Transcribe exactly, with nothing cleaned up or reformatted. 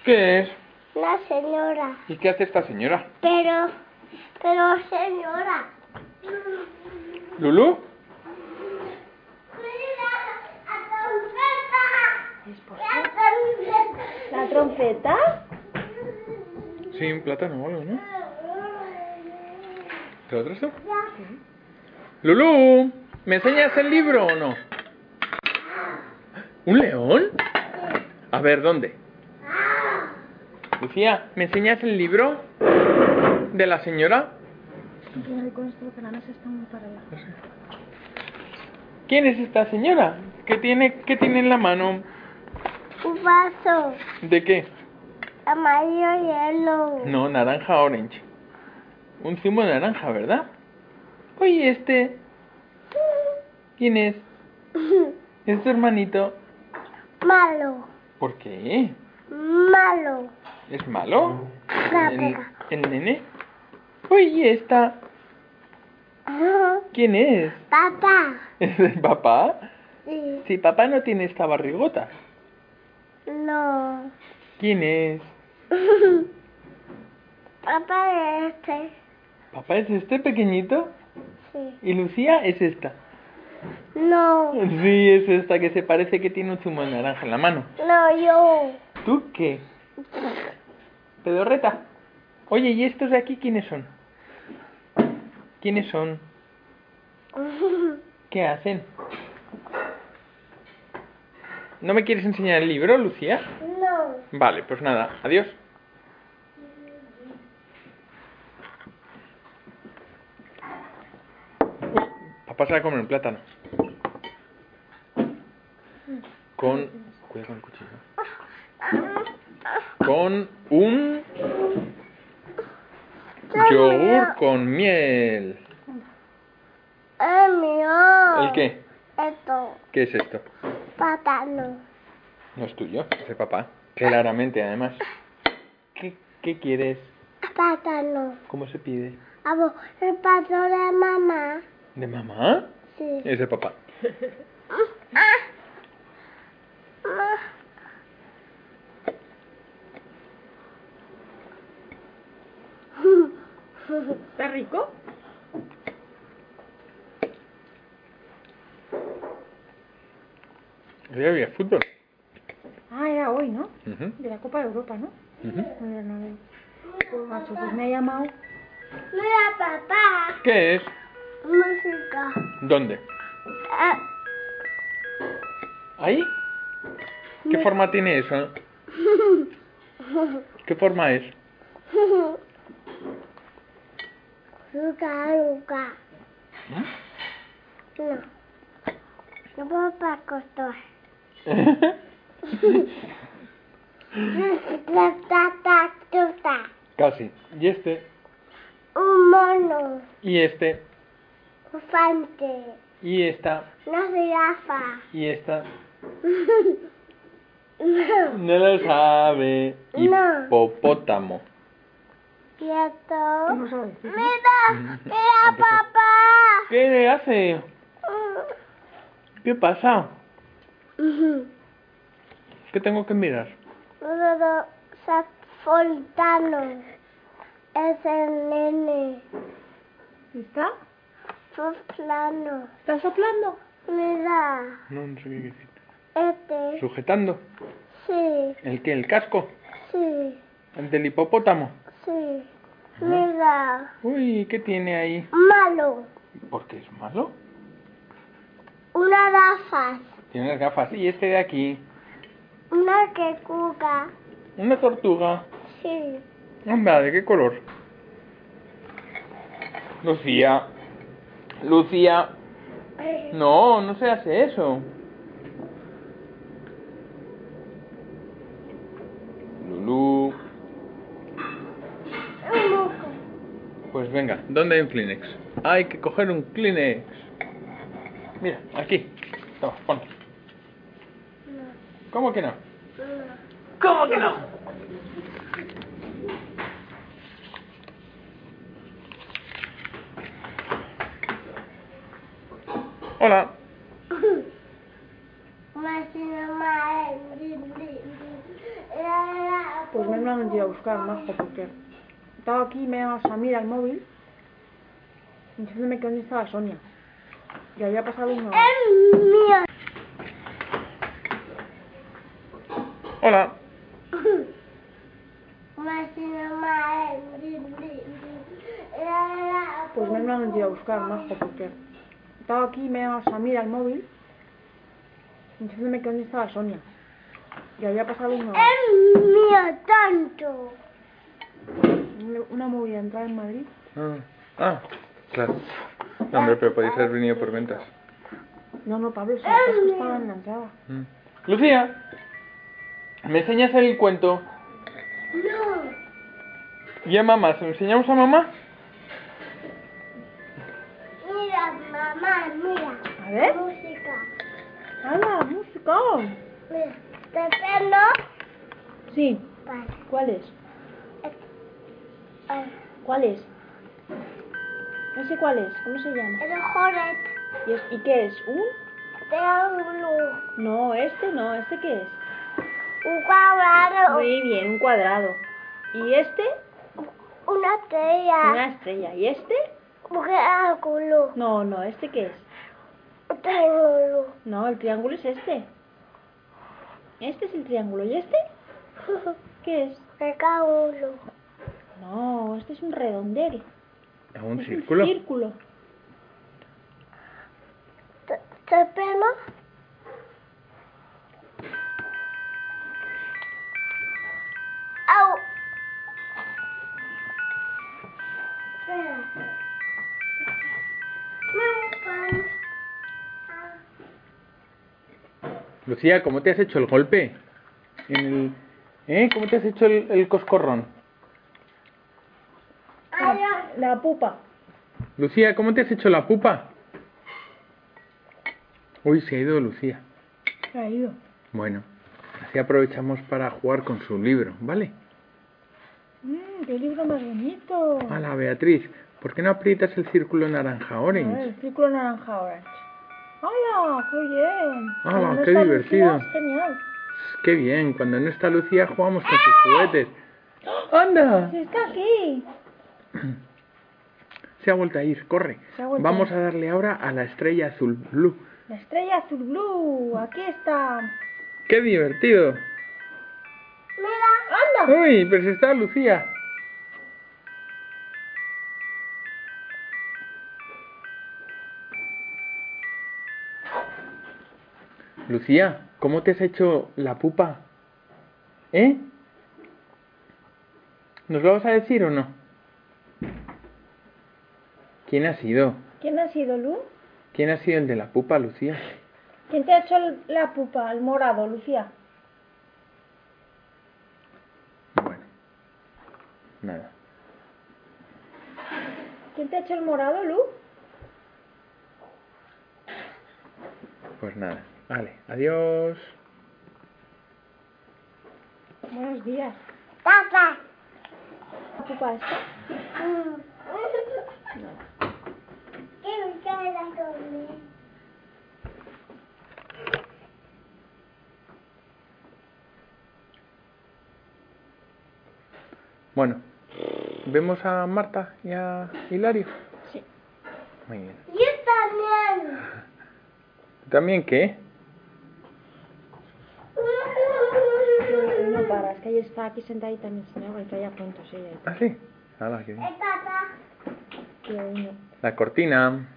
¿Qué es? La señora. ¿Y qué hace esta señora? Pero, pero señora. ¿Lulú? Mira, la trompeta. ¿Es por La qué? trompeta. ¿La trompeta? Sí, un plátano o algo, ¿no? ¿Te lo traes tú? Sí. Lulú, ¿me enseñas el libro o no? ¿Un león? A ver, ¿dónde? Lucía, ¿me enseñas el libro de la señora? Cuidado con esto porque la mesa está muy para allá. ¿Quién es esta señora? ¿Qué tiene, qué tiene en la mano? Un vaso. ¿De qué? Amarillo hielo. No, naranja orange. Un zumo de naranja, ¿verdad? Oye, este... ¿Quién es? ¿Es tu hermanito? Malo. ¿Por qué? Malo. ¿Es malo? La ¿El, pega. el nene? Oye, esta... ¿Quién es? Papá. ¿Es el papá? Sí. Si papá no tiene esta barrigota. No. ¿Quién es? Papá es este. ¿Papá es este pequeñito? Sí. ¿Y Lucía es esta? No. Sí, es esta que se parece que tiene un zumo de naranja en la mano. No, yo. ¿Tú qué? Pedorreta. Oye, ¿y estos de aquí quiénes son? ¿Quiénes son? ¿Qué hacen? ¿No me quieres enseñar el libro, Lucía? No. Vale, pues nada, adiós. Uy, papá se va a comer un plátano. Con... Cuidado con el cuchillo. Con un... yogur con miel. Es mío. ¿El qué? Esto. ¿Qué es esto? Plátano. No es tuyo, es de papá. Claramente, además. ¿Qué, qué quieres? Plátano. ¿Cómo se pide? Abo, el pato de mamá. ¿De mamá? Sí. Es de papá. ¿Está rico? Hoy había fútbol. Ah, era hoy, ¿no? Ujú, De la Copa de Europa, ¿no? ujú. A ver, no veo. Pues, macho, pues me ha llamado. Mira, papá. ¿Qué es? Música. ¿Dónde? Ah. ¿Ahí? ¿Qué forma tiene eso? ¿Qué forma es? Luca, Luca. ¿Mm? No. No puedo para costar. Casi. ¿Y este? Un mono. ¿Y este? Un fante. ¿Y esta? Una jirafa. ¿Y esta? No. No lo sabe. No. Hipopótamo. ¿Y esto? No sabe decir, ¿no? Mira, mira, papá. ¿Qué le hace? ¿Qué pasa? ¿Qué tengo que mirar? Uno Fontano. Es el nene. ¿Está? Soplano. ¿Está soplando? Mira. No, no sé qué decir. Este. ¿Sujetando? Sí. ¿El qué? ¿El casco? Sí. ¿El del hipopótamo? Sí. Mira. Uy, ¿qué tiene ahí? Malo. ¿Por qué es malo? Una gafas. Tiene las gafas. ¿Y este de aquí? Una que cuca. Una tortuga. Sí. Anda, ¿de qué color? Lucía. Lucía. No, no se hace eso. Lulú. Un moco. Pues venga, ¿dónde hay un Kleenex? Hay que coger un Kleenex. Mira, aquí. Toma, pon. No. ¿Cómo que no? No. ¿Cómo que no? Hola. Pues me han ido a buscar, majo, porque estaba aquí y me ha llamado Samir al móvil diciéndome que dónde estaba Sonia. Y había pasado una hora. Es mío. Hola. Pues me han ido a buscar, majo, porque estaba aquí y me ha llamado Samir al móvil diciéndome que dónde estaba Sonia. Y había pasado una hora. Es mío tanto. Una movida entrada en Madrid. Ah, ah, claro. No, hombre, pero podéis haber venido por ventas. No, no, Pablo, si es que estaba en la entrada. Mm. Lucía, ¿me enseñas el cuento? No. ¿Y a mamá? ¿Se lo enseñamos a mamá? Mira, mamá, mira. A ver. Música. ¡Hala, música! Mira, te pelo. Sí. Vale. ¿Cuál es? Eh, ¿Cuál es? No sé cuál es. ¿Cómo se llama? El joret. ¿Y, es, ¿Y qué es? ¿Un? Triángulo. No, este no. ¿Este qué es? Un cuadrado. Muy bien, un cuadrado. ¿Y este? Una estrella. Una estrella. ¿Y este? Un triángulo. No, no. ¿Este qué es? Un triángulo. No, el triángulo es este. Este es el triángulo. ¿Y este? ¿Qué es? Recángulo. No, este es un redondel. ¿A un Es círculo? Un círculo. Te, te pelo. Au. Espera. Me gusta. Lucía, ¿cómo te has hecho el golpe? En el... ¿Eh? ¿Cómo te has hecho el, el coscorrón? Ay, La, la pupa. Lucía, ¿cómo te has hecho la pupa? Uy, se ha ido Lucía. Se ha ido. Bueno, así aprovechamos para jugar con su libro, ¿vale? Mmm, qué libro más bonito. Hola, Beatriz, ¿por qué no aprietas el círculo naranja A ver, orange? el círculo naranja orange. ¡Hala! ¡Qué bien! ¡Hala, Cuando qué está divertido! Lucía, es genial. Qué bien, cuando no está Lucía jugamos con sus juguetes. ¡Anda! ¡Sí está aquí! Se ha vuelto a ir, corre. Se ha vuelto a Vamos ir. a darle ahora a la estrella azul blue. La estrella azul blue. Aquí está. ¡Qué divertido! mira. ¡Anda! ¡Uy, pero si está Lucía! Lucía, ¿cómo te has hecho la pupa? ¿Eh? ¿Nos lo vas a decir o no? ¿Quién ha sido? ¿Quién ha sido, Lu? ¿Quién ha sido el de la pupa, Lucía? ¿Quién te ha hecho el- la pupa, el morado, Lucía? Bueno, nada. ¿Quién te ha hecho el morado, Lu? Pues nada. Vale, adiós. Buenos días. Papá. ¿La pupa esta? Mm. ¿Qué me queda comer? Bueno, ¿vemos a Marta y a Hilario? Sí. Muy bien. Yo también. ¿Tú también qué? Hoy no para, es que ella está aquí sentadita en el señor y que haya puntos ella. ¿Ah, sí? Hala, qué bien. Eh, papá. Y hoy no. La cortina.